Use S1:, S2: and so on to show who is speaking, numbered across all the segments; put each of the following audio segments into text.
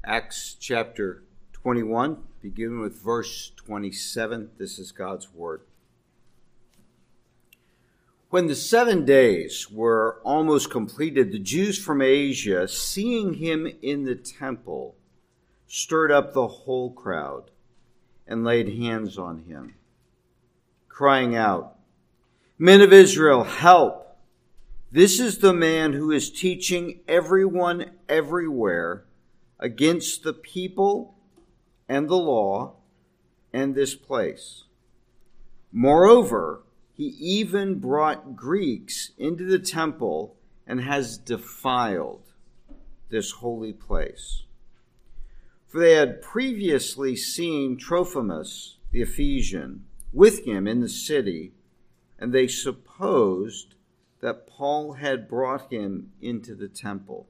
S1: Acts chapter 21, beginning with verse 27. This is God's word. When the 7 days were almost completed, the Jews from Asia, seeing him in the temple, stirred up the whole crowd and laid hands on him, crying out, "Men of Israel, help! This is the man who is teaching everyone everywhere against the people and the law and this place. Moreover, he even brought Greeks into the temple and has defiled this holy place." For they had previously seen Trophimus the Ephesian with him in the city, and they supposed that Paul had brought him into the temple.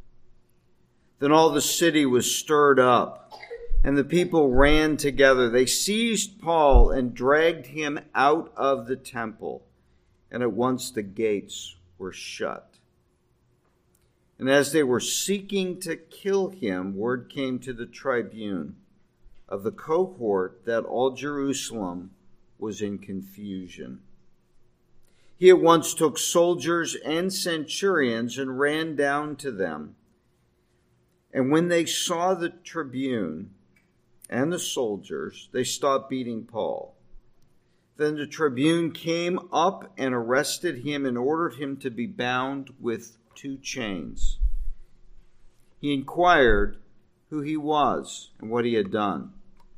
S1: Then all the city was stirred up, and the people ran together. They seized Paul and dragged him out of the temple, and at once the gates were shut. And as they were seeking to kill him, word came to the tribune of the cohort that all Jerusalem was in confusion. He at once took soldiers and centurions and ran down to them. And when they saw the tribune and the soldiers, they stopped beating Paul. Then the tribune came up and arrested him and ordered him to be bound with 2 chains. He inquired who he was and what he had done.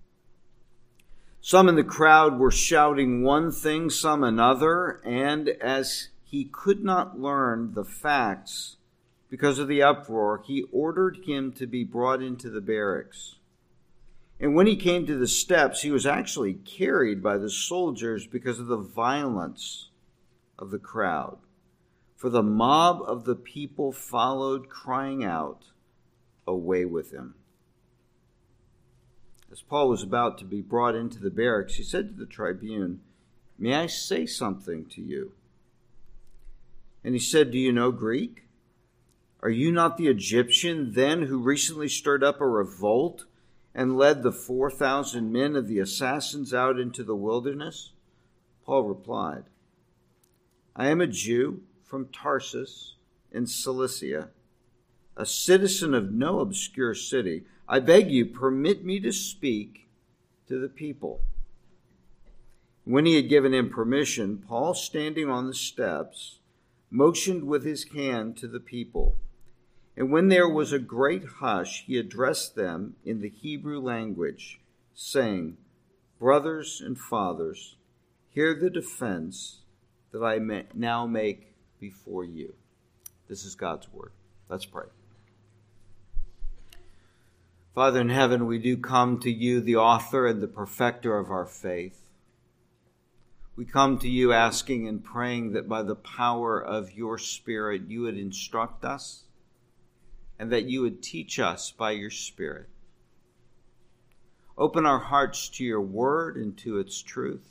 S1: Some in the crowd were shouting one thing, some another, and as he could not learn the facts because of the uproar, he ordered him to be brought into the barracks. And when he came to the steps, he was actually carried by the soldiers because of the violence of the crowd. For the mob of the people followed, crying out, "Away with him." As Paul was about to be brought into the barracks, he said to the tribune, "May I say something to you?" And he said, "Do you know Greek? Are you not the Egyptian then who recently stirred up a revolt and led the 4,000 men of the assassins out into the wilderness?" Paul replied, "I am a Jew from Tarsus in Cilicia, a citizen of no obscure city. I beg you, permit me to speak to the people." When he had given him permission, Paul, standing on the steps, motioned with his hand to the people. And when there was a great hush, he addressed them in the Hebrew language, saying, "Brothers and fathers, hear the defense that I now make before you." This is God's word. Let's pray. Father in heaven, we do come to you, the author and the perfecter of our faith. We come to you asking and praying that by the power of your Spirit, you would instruct us and that you would teach us by your Spirit. Open our hearts to your word and to its truth.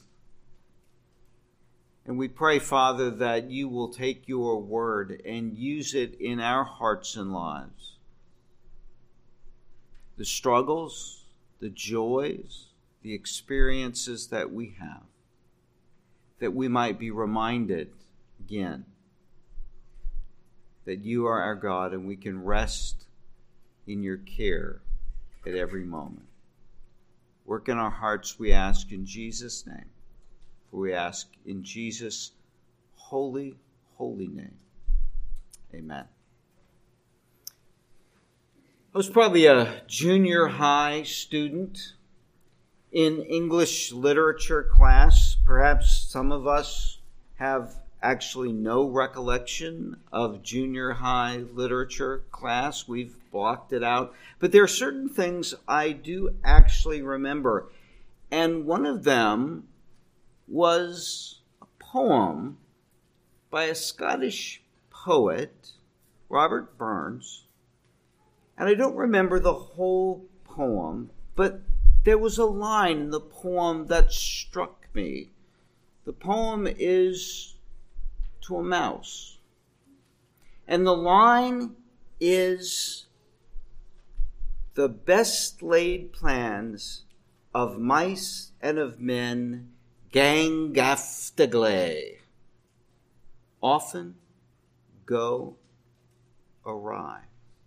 S1: And we pray, Father, that you will take your word and use it in our hearts and lives. The struggles, the joys, the experiences that we have, that we might be reminded again that you are our God and we can rest in your care at every moment. Work in our hearts, we ask in Jesus' name. For we ask in Jesus' holy, holy name. Amen. I was probably a junior high student in English literature class. Perhaps some of us have actually no recollection of junior high literature class. We've blocked it out. But there are certain things I do actually remember. And one of them was a poem by a Scottish poet, Robert Burns. And I don't remember the whole poem, but there was a line in the poem that struck me. The poem is to a mouse. And the line is, the best laid plans of mice and of men gang gaftagle often go awry.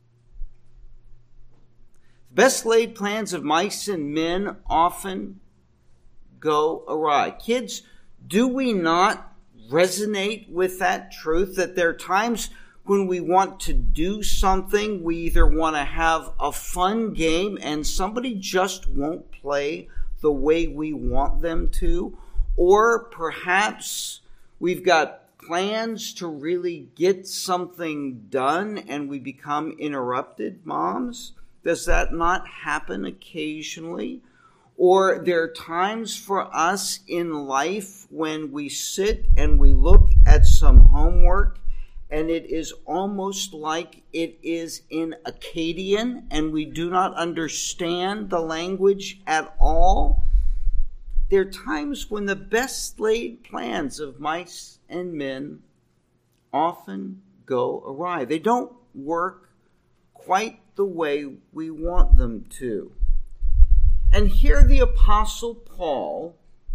S1: The best laid plans of mice and men often go awry. Kids, do we not resonate with that truth that there are times when we want to do something, we either want to have a fun game and somebody just won't play the way we want them to, or perhaps we've got plans to really get something done and we become interrupted, moms? Does that not happen occasionally? Or there are times for us in life when we sit and we look at some homework and it is almost like it is in Akkadian and we do not understand the language at all. There are times when the best laid plans of mice and men often go awry. They don't work quite the way we want them to. And here the Apostle Paul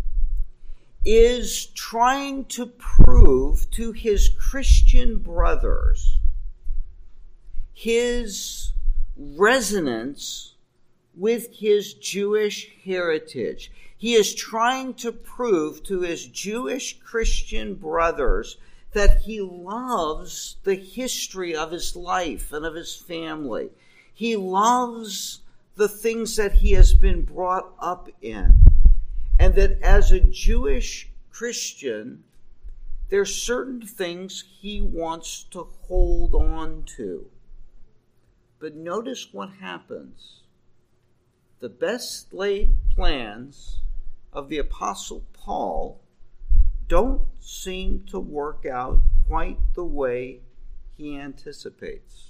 S1: is trying to prove to his Christian brothers his resonance with his Jewish heritage. He is trying to prove to his Jewish Christian brothers that he loves the history of his life and of his family. He loves the things that he has been brought up in. And that as a Jewish Christian, there are certain things he wants to hold on to. But notice what happens. The best laid plans of the Apostle Paul don't seem to work out quite the way he anticipates.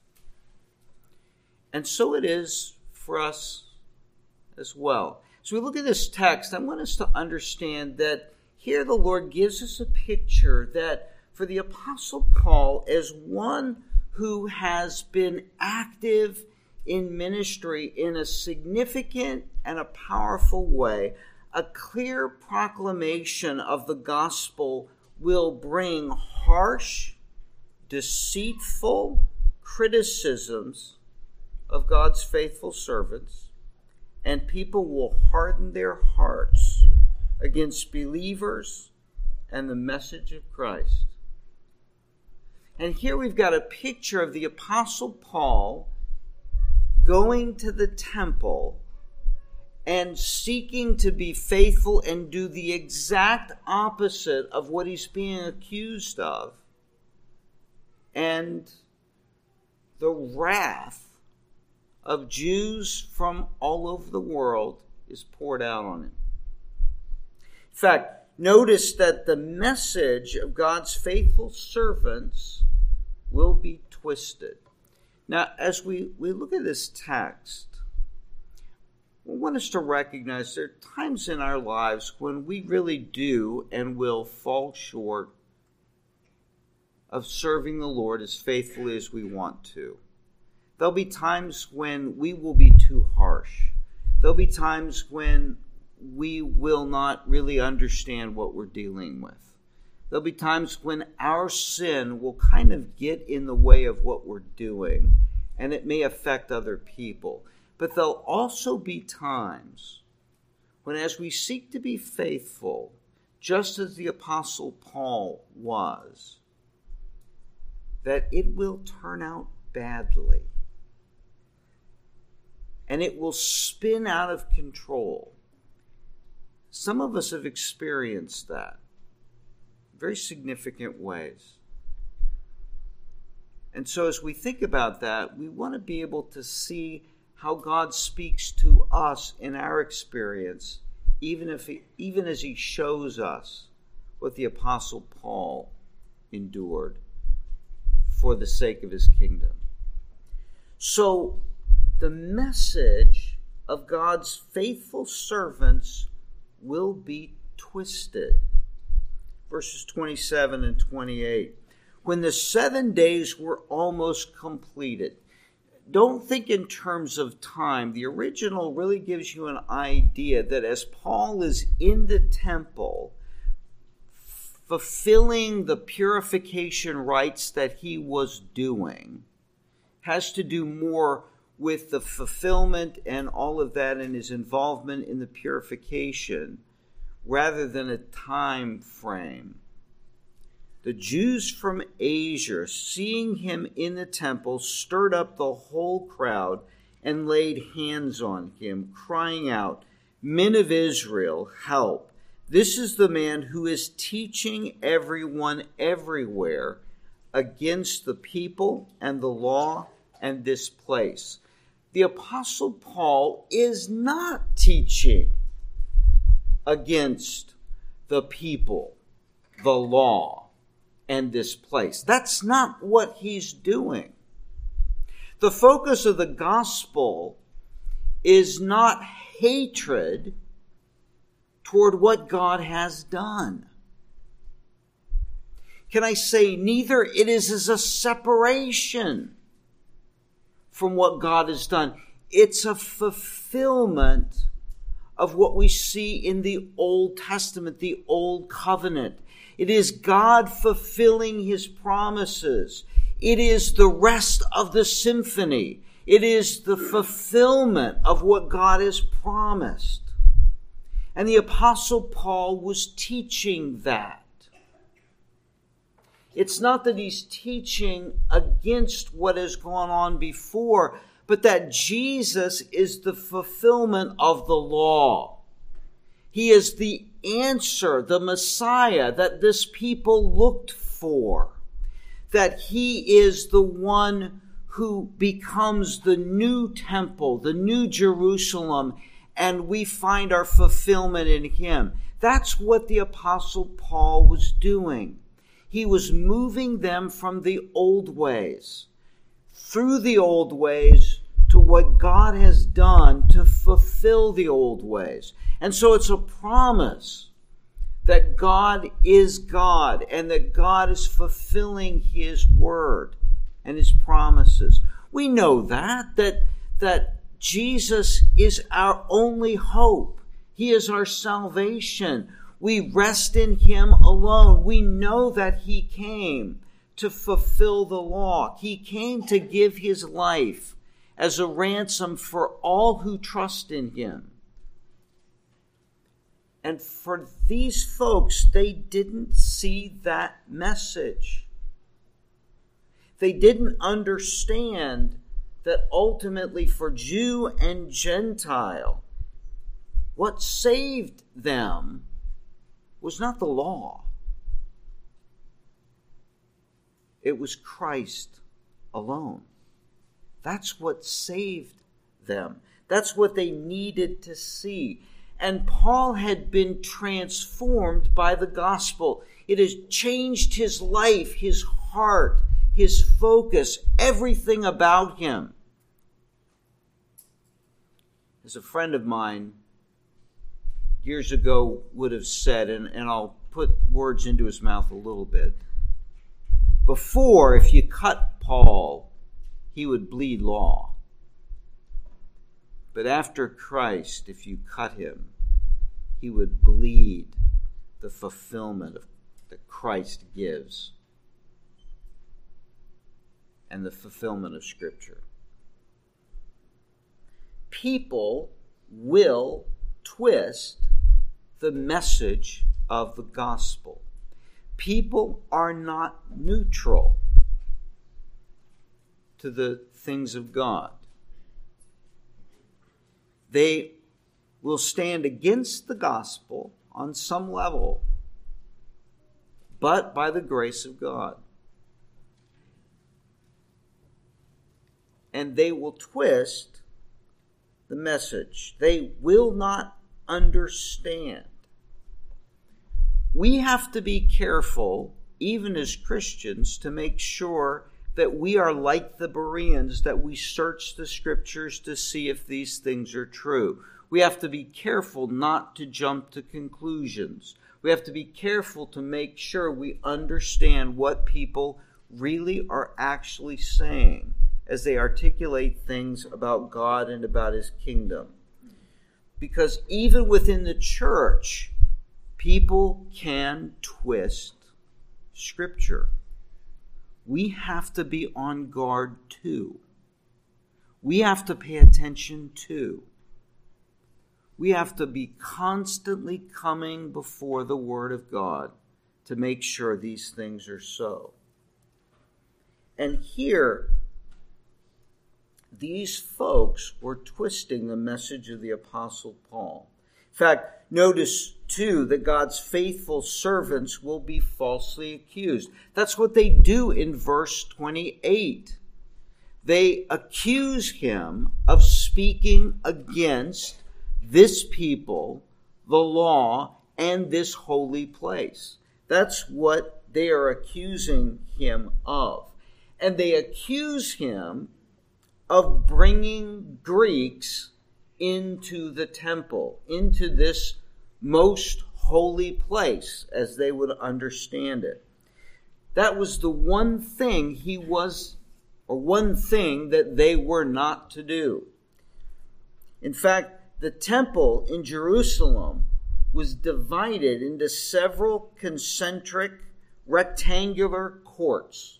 S1: And so it is for us as well. As we look at this text, I want us to understand that here the Lord gives us a picture that for the Apostle Paul, as one who has been active in ministry in a significant and a powerful way, a clear proclamation of the gospel will bring harsh, deceitful criticisms of God's faithful servants, and people will harden their hearts against believers and the message of Christ. And here we've got a picture of the Apostle Paul going to the temple and seeking to be faithful and do the exact opposite of what he's being accused of. And the wrath of Jews from all over the world is poured out on him. In fact, notice that the message of God's faithful servants will be twisted. Now, as we look at this text, I want us to recognize there are times in our lives when we really do and will fall short of serving the Lord as faithfully as we want to. There'll be times when we will be too harsh. There'll be times when we will not really understand what we're dealing with. There'll be times when our sin will kind of get in the way of what we're doing, and it may affect other people. But there'll also be times when, as we seek to be faithful, just as the Apostle Paul was, that it will turn out badly. And it will spin out of control. Some of us have experienced that in very significant ways. And so as we think about that, we want to be able to see how God speaks to us in our experience, even as he shows us what the Apostle Paul endured for the sake of his kingdom. So the message of God's faithful servants will be twisted. Verses 27 and 28. When the 7 days were almost completed. don't think in terms of time. The original really gives you an idea that as Paul is in the temple, fulfilling the purification rites that he was doing, has to do more with the fulfillment and all of that and his involvement in the purification rather than a time frame. The Jews from Asia, seeing him in the temple, stirred up the whole crowd and laid hands on him, crying out, "Men of Israel, help! This is the man who is teaching everyone everywhere against the people and the law and this place." The Apostle Paul is not teaching against the people, the law, and this place. That's not what he's doing. The focus of the gospel is not hatred toward what God has done. Can I say neither it is as a separation from what God has done. It's a fulfillment of what we see in the Old Testament, the Old Covenant. It is God fulfilling his promises. It is the rest of the symphony. It is the fulfillment of what God has promised. And the Apostle Paul was teaching that. It's not that he's teaching against what has gone on before, but that Jesus is the fulfillment of the law. He is the answer, the Messiah that this people looked for. That he is the one who becomes the new temple, the new Jerusalem, and we find our fulfillment in him. That's what the Apostle Paul was doing. He was moving them from the old ways, through the old ways, to what God has done to fulfill the old ways. And so it's a promise that God is God and that God is fulfilling his word and his promises. We know that Jesus is our only hope. He is our salvation. We rest in him alone. We know that he came to fulfill the law. He came to give his life as a ransom for all who trust in him. And for these folks, they didn't see that message. They didn't understand that ultimately for Jew and Gentile, what saved them was not the law. It was Christ alone. That's what saved them. That's what they needed to see. And Paul had been transformed by the gospel. It has changed his life, his heart, his focus, everything about him. As a friend of mine years ago would have said, and I'll put words into his mouth a little bit. Before, if you cut Paul, he would bleed law. But after Christ, if you cut him, he would bleed the fulfillment that Christ gives and the fulfillment of Scripture. People will twist the message of the gospel. People are not neutral to the things of God. They will stand against the gospel on some level, but by the grace of God. And they will twist the message. They will not understand. We have to be careful, even as Christians, to make sure that we are like the Bereans, that we search the Scriptures to see if these things are true. We have to be careful not to jump to conclusions. We have to be careful to make sure we understand what people really are actually saying as they articulate things about God and about his kingdom. Because even within the church, people can twist Scripture. We have to be on guard too. We have to pay attention too. We have to be constantly coming before the Word of God to make sure these things are so. And here, these folks were twisting the message of the Apostle Paul. In fact, notice too that God's faithful servants will be falsely accused. That's what they do in verse 28. They accuse him of speaking against this people, the law, and this holy place. That's what they are accusing him of. And they accuse him of bringing Greeks into the temple, into this most holy place, as they would understand it. That was the one thing one thing that they were not to do. In fact, the temple in Jerusalem was divided into several concentric, rectangular courts.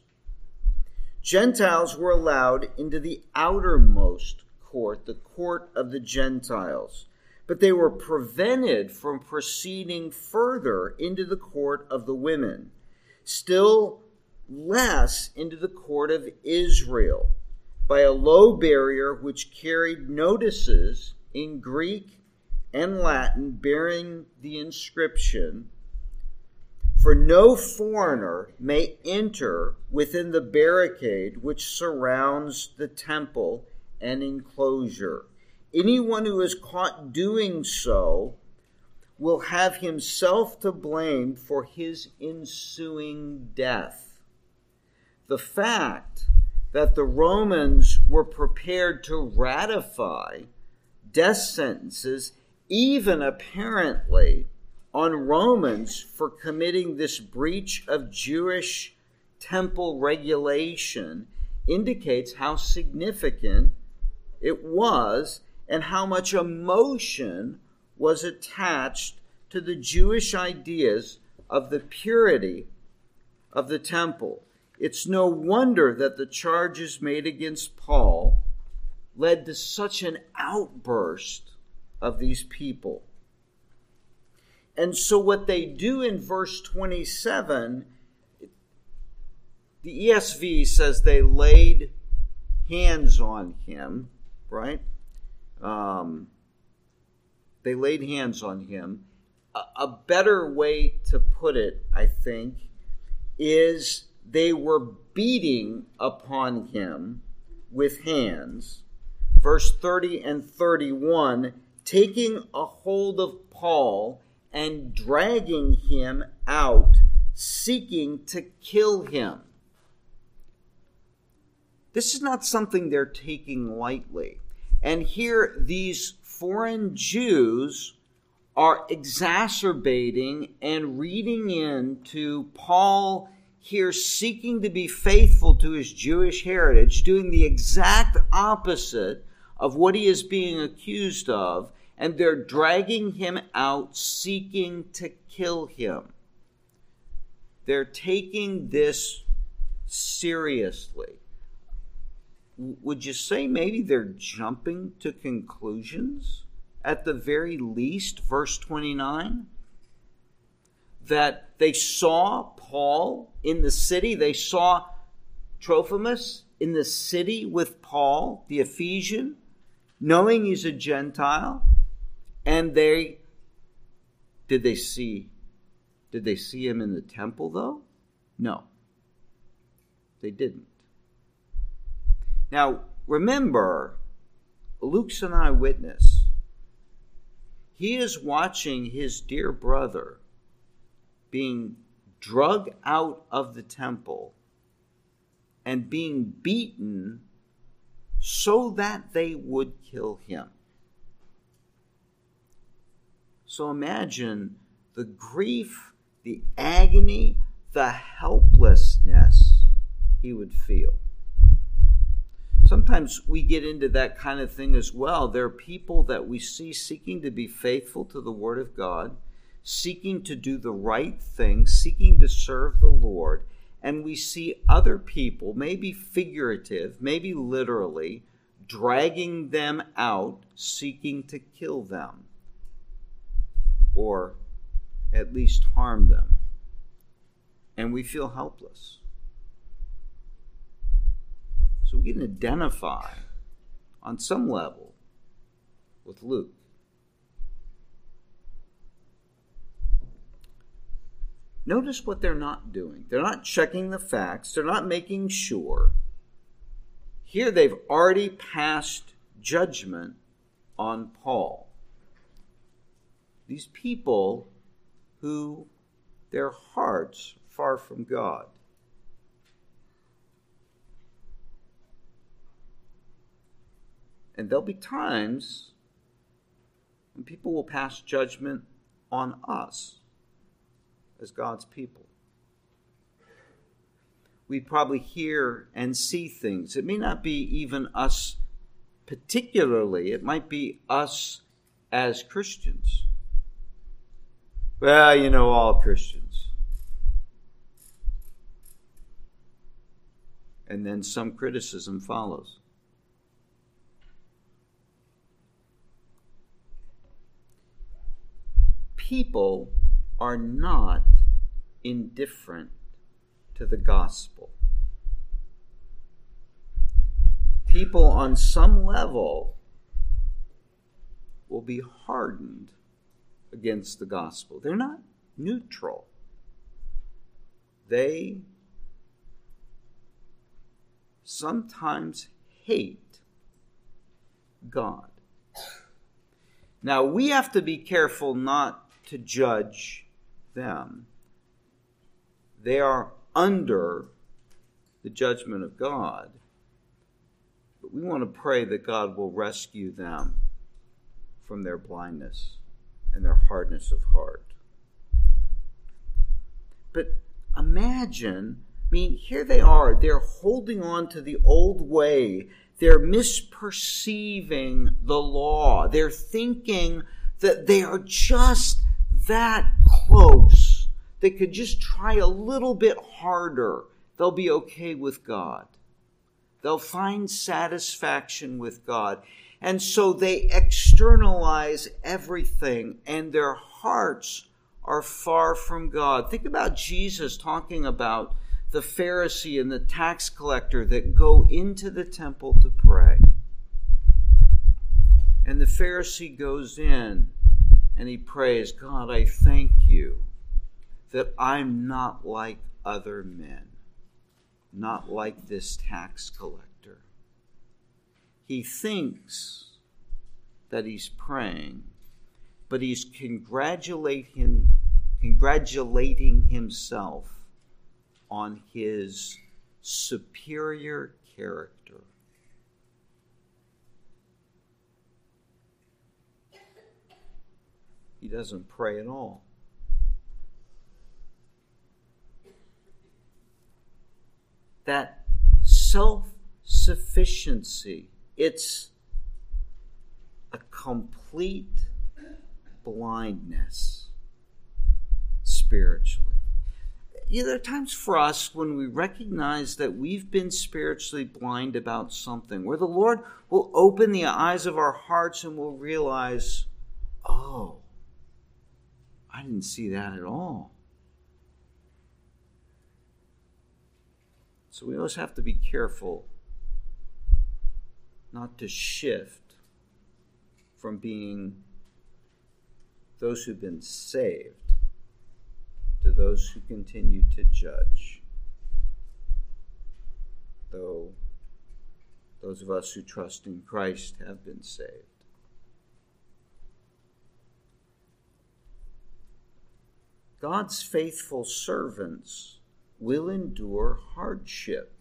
S1: Gentiles were allowed into the outermost court, the court of the Gentiles, but they were prevented from proceeding further into the court of the women, still less into the court of Israel, by a low barrier which carried notices in Greek and Latin bearing the inscription, "For no foreigner may enter within the barricade which surrounds the temple and enclosure. Anyone who is caught doing so will have himself to blame for his ensuing death." The fact that the Romans were prepared to ratify death sentences, even apparently on Romans for committing this breach of Jewish temple regulation, indicates how significant it was and how much emotion was attached to the Jewish ideas of the purity of the temple. It's no wonder that the charges made against Paul led to such an outburst of these people. And so what they do in verse 27, the ESV says they laid hands on him, right? They laid hands on him. A better way to put it, I think, is they were beating upon him with hands. Verse 30 and 31, taking a hold of Paul and dragging him out, seeking to kill him. This is not something they're taking lightly. And here these foreign Jews are exacerbating and reading into Paul here seeking to be faithful to his Jewish heritage, doing the exact opposite of what he is being accused of, and they're dragging him out, seeking to kill him. They're taking this seriously. Would you say maybe they're jumping to conclusions? At the very least, verse 29, that they saw Paul in the city. They saw Trophimus in the city with Paul, the Ephesian, knowing he's a Gentile. And did they see him in the temple, though? No, they didn't. Now, remember, Luke's an eyewitness. He is watching his dear brother being dragged out of the temple and being beaten so that they would kill him. So imagine the grief, the agony, the helplessness he would feel. Sometimes we get into that kind of thing as well. There are people that we see seeking to be faithful to the Word of God, seeking to do the right thing, seeking to serve the Lord, and we see other people, maybe figurative, maybe literally, dragging them out, seeking to kill them, or at least harm them. And we feel helpless. So we can identify on some level with Luke. Notice what they're not doing. They're not checking the facts. They're not making sure. Here they've already passed judgment on Paul. These people who their hearts are far from God. And there'll be times when people will pass judgment on us as God's people. We probably hear and see things. It may not be even us particularly. It might be us as Christians. Well, all Christians. And then some criticism follows. People are not indifferent to the gospel. People on some level will be hardened against the gospel. They're not neutral. They sometimes hate God. Now, we have to be careful not to judge them. They are under the judgment of God. But we want to pray that God will rescue them from their blindness and their hardness of heart. But imagine, here they are. They're holding on to the old way. They're misperceiving the law. They're thinking that they are just that close. They could just try a little bit harder. They'll be okay with God. They'll find satisfaction with God. And so they externalize everything, and their hearts are far from God. Think about Jesus talking about the Pharisee and the tax collector that go into the temple to pray. And the Pharisee goes in and he prays, God, I thank you that I'm not like other men, not like this tax collector. He thinks that he's praying, but he's congratulating himself on his superior character. He doesn't pray at all. That self-sufficiency, it's a complete blindness spiritually. There are times for us when we recognize that we've been spiritually blind about something, where the Lord will open the eyes of our hearts and we'll realize, oh, I didn't see that at all. So we always have to be careful not to shift from being those who've been saved to those who continue to judge. Though those of us who trust in Christ have been saved. God's faithful servants will endure hardship.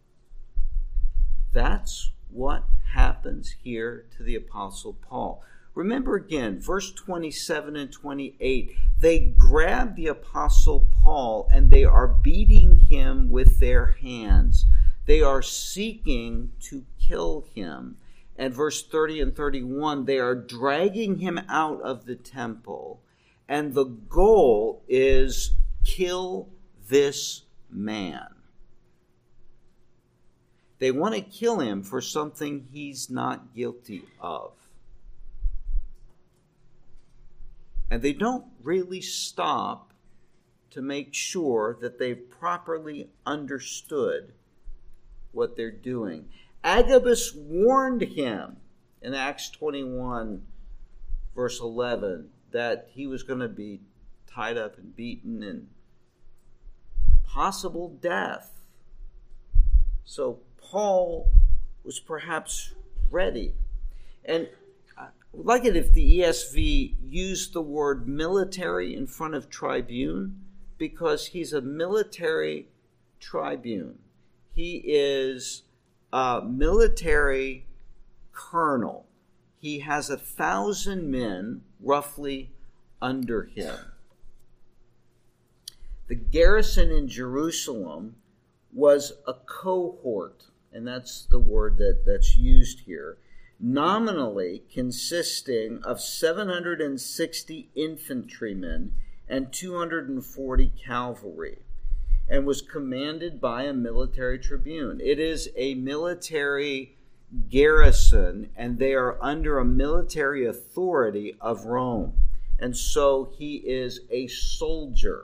S1: That's what happens here to the Apostle Paul. Remember again, verse 27 and 28, they grab the Apostle Paul and they are beating him with their hands. They are seeking to kill him. And verse 30 and 31, they are dragging him out of the temple. And the goal is kill this man. They want to kill him for something he's not guilty of. And they don't really stop to make sure that they've properly understood what they're doing. Agabus warned him in Acts 21, verse 11, that he was going to be tied up and beaten and possible death. So Paul was perhaps ready. And I would like it if the ESV used the word military in front of tribune, because he's a military tribune. He is a military colonel. He has 1,000 men roughly under him. The garrison in Jerusalem was a cohort, and that's the word that's used here, nominally consisting of 760 infantrymen and 240 cavalry, and was commanded by a military tribune. It is a military garrison, and they are under a military authority of Rome. And so he is a soldier.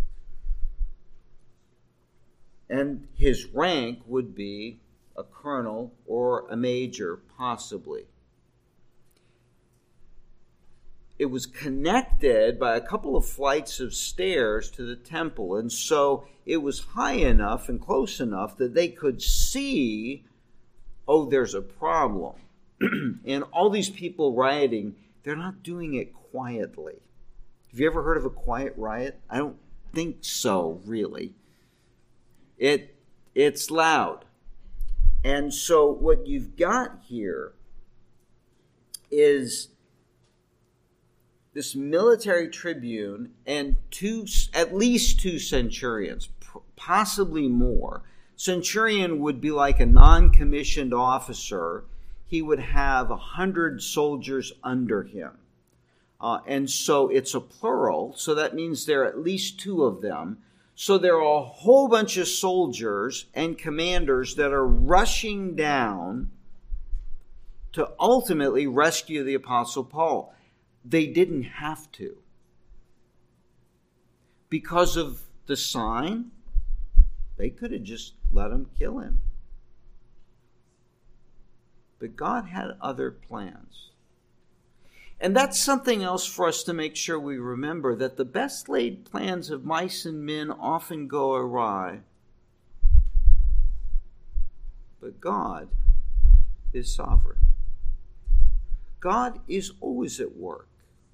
S1: And his rank would be a colonel or a major, possibly. It was connected by a couple of flights of stairs to the temple, and so it was high enough and close enough that they could see, oh, there's a problem. And all these people rioting, they're not doing it quietly. Have you ever heard of a quiet riot? I don't think so, really. It's loud. And so what you've got here is this military tribune and at least two centurions, possibly more. Centurion would be like a non-commissioned officer. He would have 100 soldiers under him. And so it's a plural, so that means there are at least two of them. So there are a whole bunch of soldiers and commanders that are rushing down to ultimately rescue the Apostle Paul. They didn't have to. Because of the sign, they could have just let him kill him. But God had other plans. And that's something else for us to make sure we remember, that the best laid plans of mice and men often go awry. But God is sovereign. God is always at work.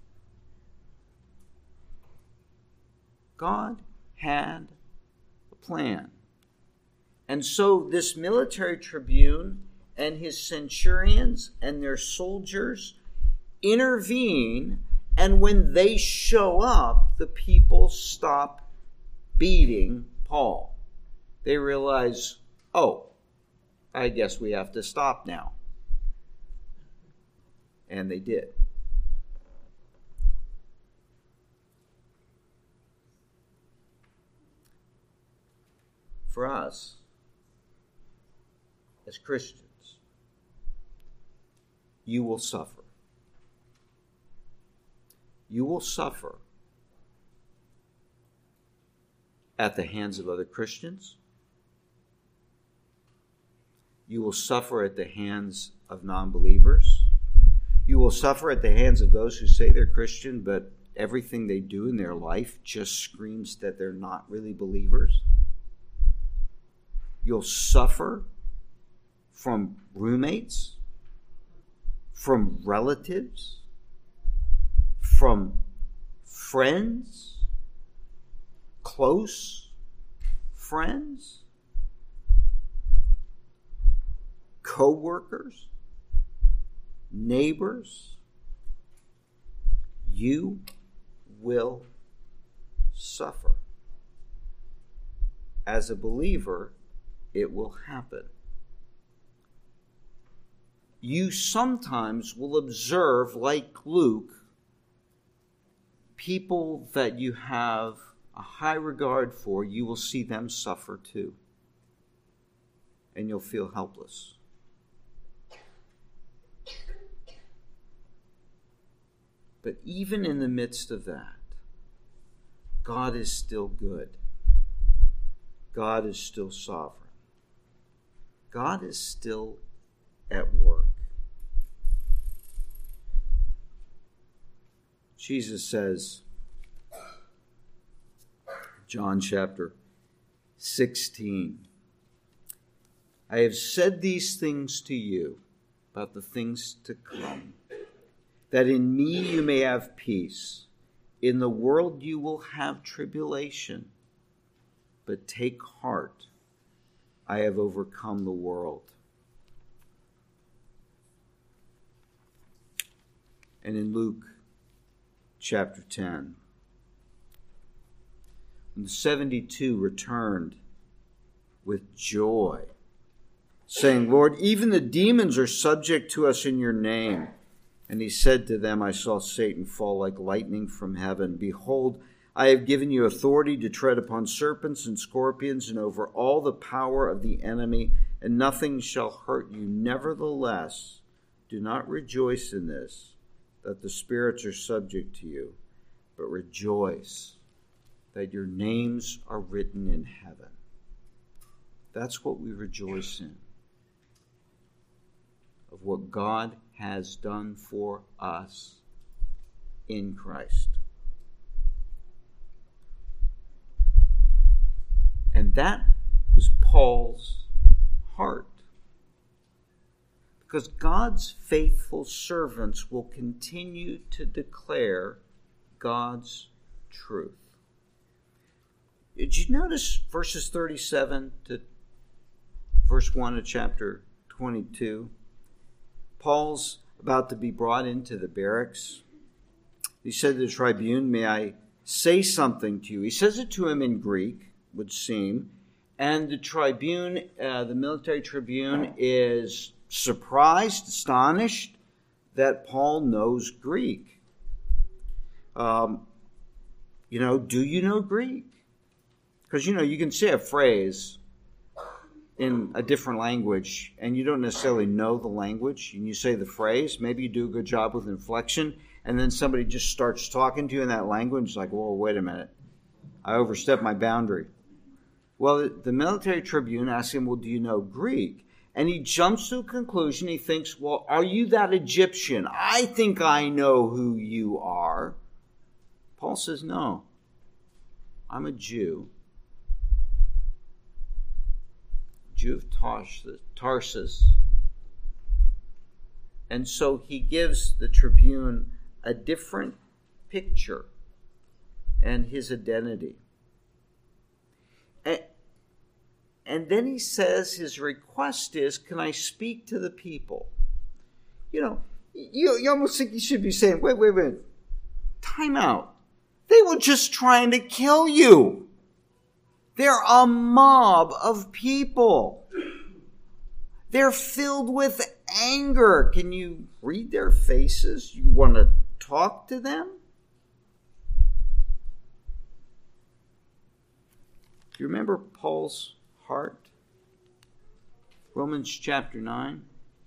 S1: God had a plan. And so this military tribune and his centurions and their soldiers intervene, and when they show up, the people stop beating Paul. They realize, oh, I guess we have to stop now. And they did. For us, as Christians, you will suffer. You will suffer at the hands of other Christians. You will suffer at the hands of non-believers. You will suffer at the hands of those who say they're Christian, but everything they do in their life just screams that they're not really believers. You'll suffer from roommates, from relatives, from friends, close friends, co-workers, neighbors. You will suffer. As a believer, it will happen. you sometimes will observe, like Luke, people that you have a high regard for, you will see them suffer too. And you'll feel helpless. But even in the midst of that, God is still good. God is still sovereign. God is still at work. Jesus says, John chapter 16, I have said these things to you about the things to come, that in me you may have peace. In the world you will have tribulation, but take heart, I have overcome the world. And in Luke chapter 10, when the 72 returned with joy, saying, Lord, even the demons are subject to us in your name. And he said to them, I saw Satan fall like lightning from heaven. Behold, I have given you authority to tread upon serpents and scorpions and over all the power of the enemy, and nothing shall hurt you. Nevertheless, do not rejoice in this, that the spirits are subject to you, but rejoice that your names are written in heaven. That's what we rejoice in, of what God has done for us in Christ. And that was Paul's heart. Because God's faithful servants will continue to declare God's truth. Did you notice verses 37 to verse 1 of chapter 22? Paul's about to be brought into the barracks. He said to the tribune, may I say something to you? He says it to him in Greek, would seem. And the tribune, the military tribune, is surprised, astonished that Paul knows Greek. Do you know Greek? Because, you can say a phrase in a different language and you don't necessarily know the language, and you say the phrase, maybe you do a good job with inflection, and then somebody just starts talking to you in that language. It's like, whoa, wait a minute. I overstepped my boundary. Well, the military tribune asks him, well, do you know Greek? And he jumps to a conclusion. He thinks, well, are you that Egyptian? I think I know who you are. Paul says, no, I'm a Jew. Jew of Tarsus. And so he gives the tribune a different picture and his identity. And then he says his request is, can I speak to the people? You almost think you should be saying, wait, time out. They were just trying to kill you. They're a mob of people. They're filled with anger. Can you read their faces? You want to talk to them? Do you remember Paul's heart? Romans chapter 9,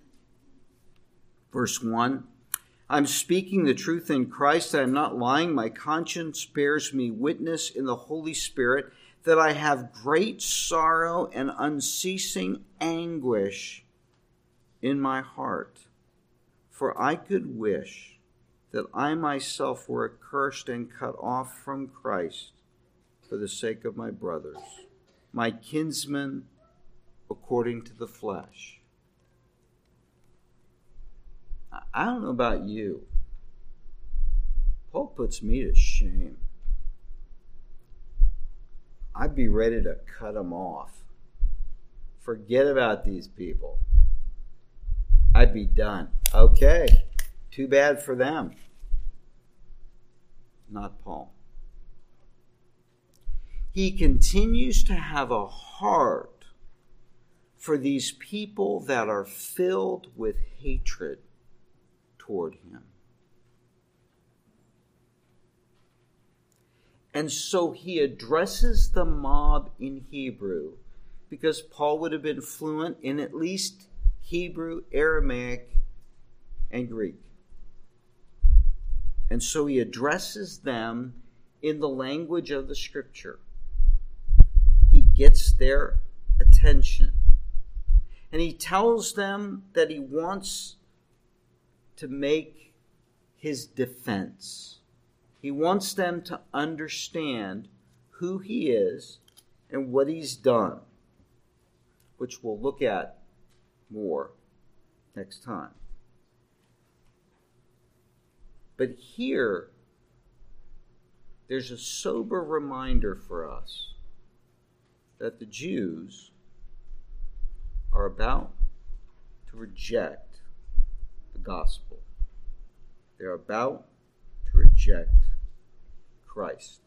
S1: verse 1. I'm speaking the truth in Christ. I am not lying. My conscience bears me witness in the Holy Spirit that I have great sorrow and unceasing anguish in my heart. For I could wish that I myself were accursed and cut off from Christ for the sake of my brothers, my kinsmen according to the flesh. I don't know about you. Paul puts me to shame. I'd be ready to cut them off. Forget about these people. I'd be done. Okay, too bad for them. Not Paul. He continues to have a heart for these people that are filled with hatred toward him. And so he addresses the mob in Hebrew, because Paul would have been fluent in at least Hebrew, Aramaic, and Greek. And so he addresses them in the language of the Scripture. He gets their attention. And he tells them that he wants to make his defense. He wants them to understand who he is and what he's done, which we'll look at more next time. But here, there's a sober reminder for us that the Jews are about to reject the gospel. They're about to reject Christ.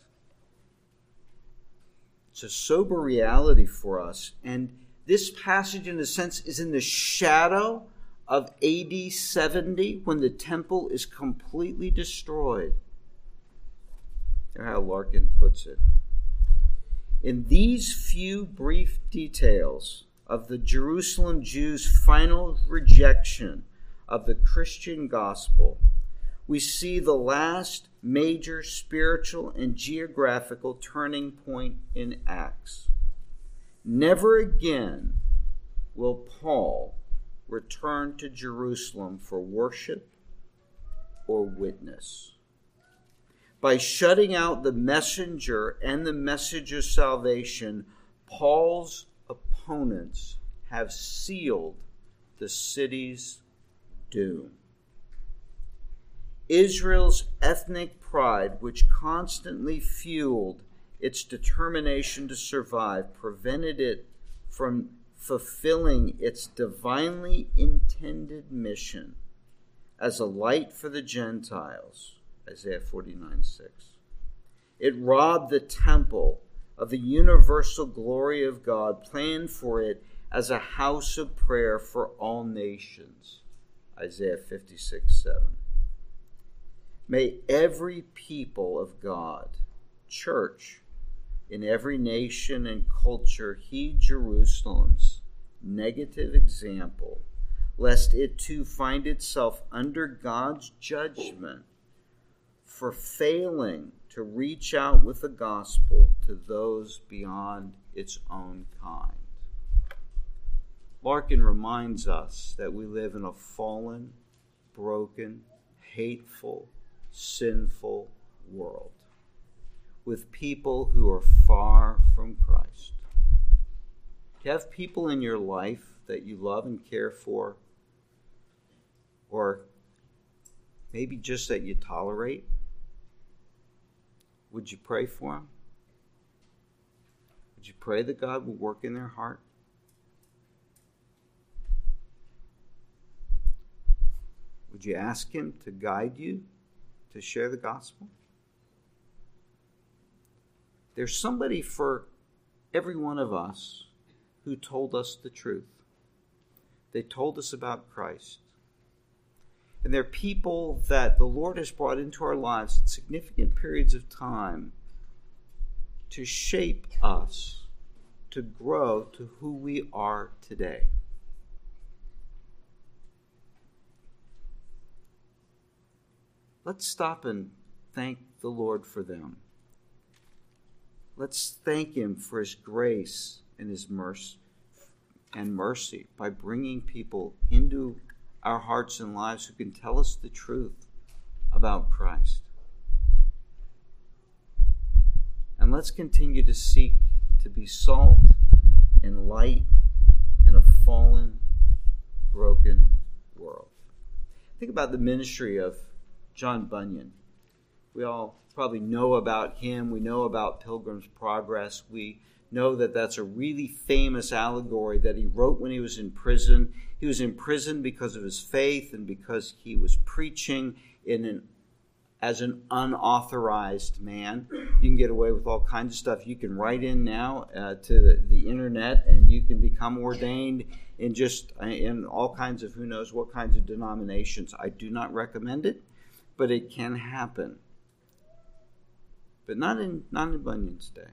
S1: It's a sober reality for us, and this passage, in a sense, is in the shadow of AD 70, when the temple is completely destroyed. Here's how Larkin puts it. In these few brief details of the Jerusalem Jews' final rejection of the Christian gospel, we see the last major spiritual and geographical turning point in Acts. Never again will Paul return to Jerusalem for worship or witness. By shutting out the messenger and the message of salvation, Paul's opponents have sealed the city's doom. Israel's ethnic pride, which constantly fueled its determination to survive, prevented it from fulfilling its divinely intended mission as a light for the Gentiles, Isaiah 49:6. It robbed the temple of the universal glory of God, planned for it as a house of prayer for all nations, Isaiah 56:7. May every people of God, church, in every nation and culture heed Jerusalem's negative example, lest it too find itself under God's judgment for failing to reach out with the gospel to those beyond its own kind. Larkin reminds us that we live in a fallen, broken, hateful, sinful world with people who are far from Christ. Do you have people in your life that you love and care for, or maybe just that you tolerate? Would you pray for them? Would you pray that God will work in their heart? Would you ask him to guide you to share the gospel? There's somebody for every one of us who told us the truth. They told us about Christ. And they're people that the Lord has brought into our lives at significant periods of time to shape us, to grow to who we are today. Let's stop and thank the Lord for them. Let's thank him for his grace and his mercy by bringing people into our hearts and lives who can tell us the truth about Christ. And let's continue to seek to be salt and light in a fallen, broken world. Think about the ministry of John Bunyan. We all probably know about him. We know about Pilgrim's Progress. We know that that's a really famous allegory that he wrote when he was in prison. He was in prison because of his faith and because he was preaching in an as an unauthorized man. You can get away with all kinds of stuff. You can write in now to the internet, and you can become ordained in all kinds of who knows what kinds of denominations. I do not recommend it, but it can happen. But not in Bunyan's day.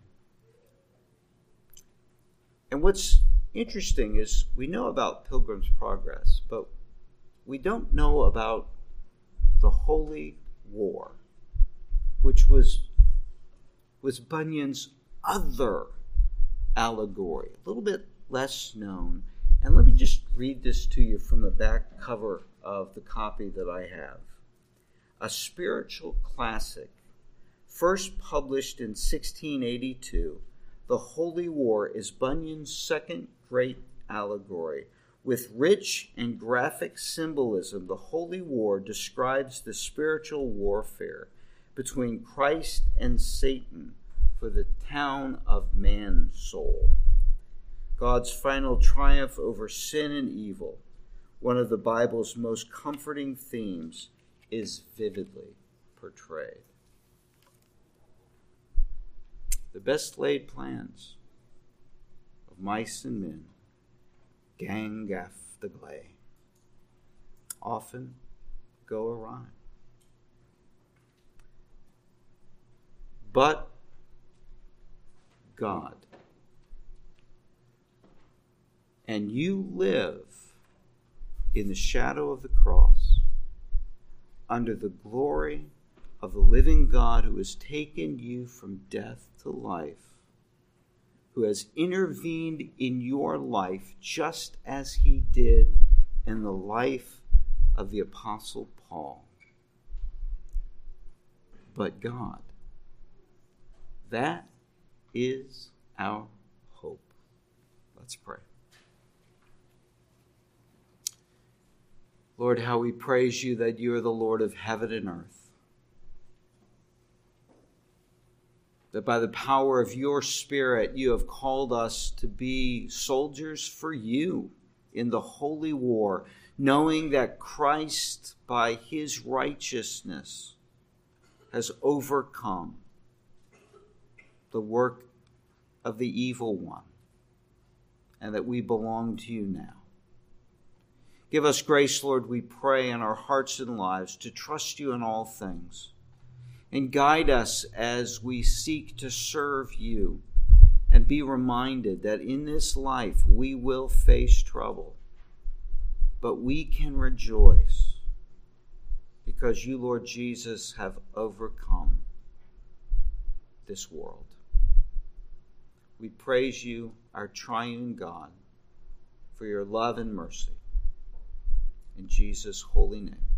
S1: And what's interesting is we know about Pilgrim's Progress, but we don't know about the Holy War, which was Bunyan's other allegory, a little bit less known. And let me just read this to you from the back cover of the copy that I have. A spiritual classic, first published in 1682, The Holy War is Bunyan's second great allegory. With rich and graphic symbolism, the Holy War describes the spiritual warfare between Christ and Satan for the town of man's soul. God's final triumph over sin and evil, one of the Bible's most comforting themes, is vividly portrayed. The best laid plans of mice and men gang gaff the glay often go awry. But God, and you live in the shadow of the cross, under the glory of the living God who has taken you from death to life, who has intervened in your life just as he did in the life of the Apostle Paul. But God, that is our hope. Let's pray. Lord, how we praise you that you are the Lord of heaven and earth. That by the power of your Spirit, you have called us to be soldiers for you in the holy war, knowing that Christ, by his righteousness, has overcome the work of the evil one, and that we belong to you now. Give us grace, Lord, we pray, in our hearts and lives to trust you in all things. And guide us as we seek to serve you, and be reminded that in this life we will face trouble, but we can rejoice because you, Lord Jesus, have overcome this world. We praise you, our triune God, for your love and mercy. In Jesus' holy name.